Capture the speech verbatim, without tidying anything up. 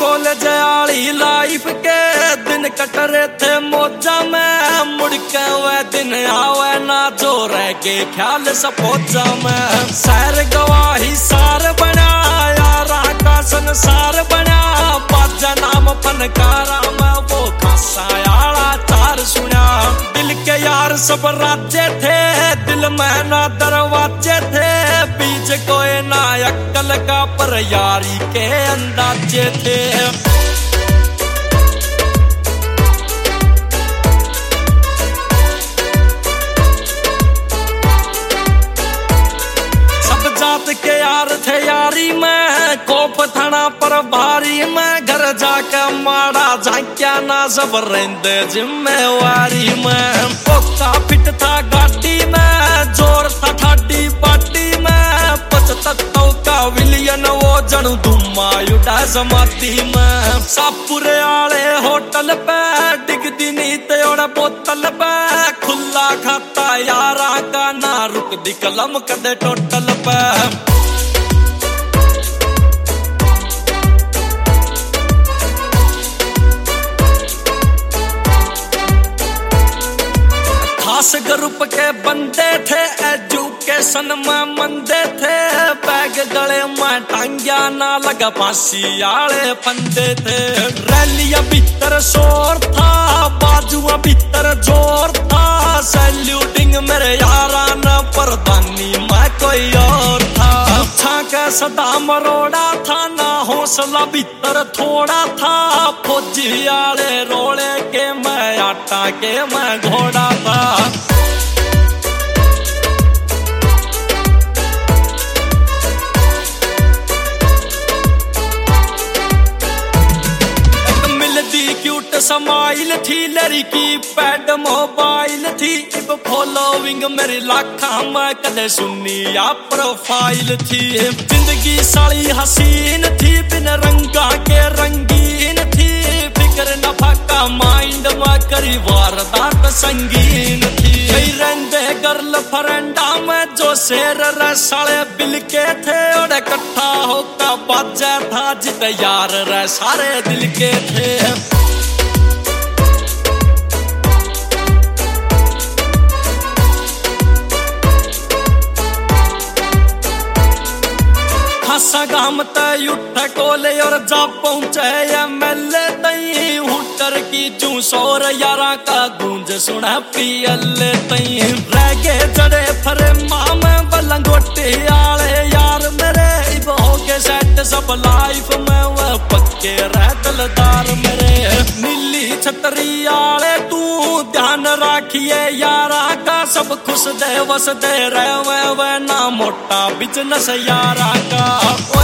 College आली life के दिन कट रहे थे मौजा में, मुड़ के वह दिन आवे ना जो रह के ख्याल सपोजा में। सैर गवाही सार बना यारा का संसार बना, बाजा नाम फनकारा में वो खासा यारा चार सुना। दिल के यार सब राज्य थे, दिल में ना दरवाजे थे, बीच कोई ना अक्कल का पर यारी के अंदाजे थे। सब जात के यार थे यारी में, कोप थाना पर भारी में, घर जाके माड़ा झांक्या ना सब रेंदे जिम्मेवारी में। पोका फिट था गाड़ी में, जोर था ठाडी पार्टी में, पचहत्तर का विलियन वो जणु धुमा उड़ा समाती में। सापुरे आले होटल पे डिगदी नीत और बोतल पे, खुला खाता यारा का ना रुक दी कलम कदे टोटल पे। खास ग्रुप के बंदे थे, एजुकेशन में मंदे थे, बैग गले में टांग्या ना लगा फांसी आले फंदे थे। रैलिया भीतर शोर था, बाजुआ भीतर जोर था, सैल्यूटिंग मेरे यारा न परदानी मैं कोई और था। अच्छा के सदा मरोड़ा था ना हौसला भीतर थोड़ा था, फौजी आले रोले के मैं आटा के मैं घोड़ा था। समाइल थी लड़की पैड मोबाइल थी, इब फॉलोइंग मेरी लाखा में कदे सुनी या प्रोफाइल थी। जिंदगी साली हसीन थी, बिन रंगा के रंगीन थी, फिक्र नफा का माइंड में करी वारदात संगीन थी। रहंदे गर्ल फ्रेंडा में जो शेर रसाले बिल के थे, और इकट्ठा होकर बाजा था जित यार रे सारे दिल के थे। सगाम तय उठ कोले और जा पहुंचे एमएलए तई, हुटर की जू शोर यारा का गूंज सुना पियले तई। रह गए जड़े फरे माँ में बलंगोटे आले यार मेरे, इब हो गए सेट सब लाइफ में वह पक्के रह दिलदार मेरे। नीली छतरी आले तू ध्यान राखिए यारा का, सब खुश दे वस दे रहे वे ना मोटा बिजनेस यारा का।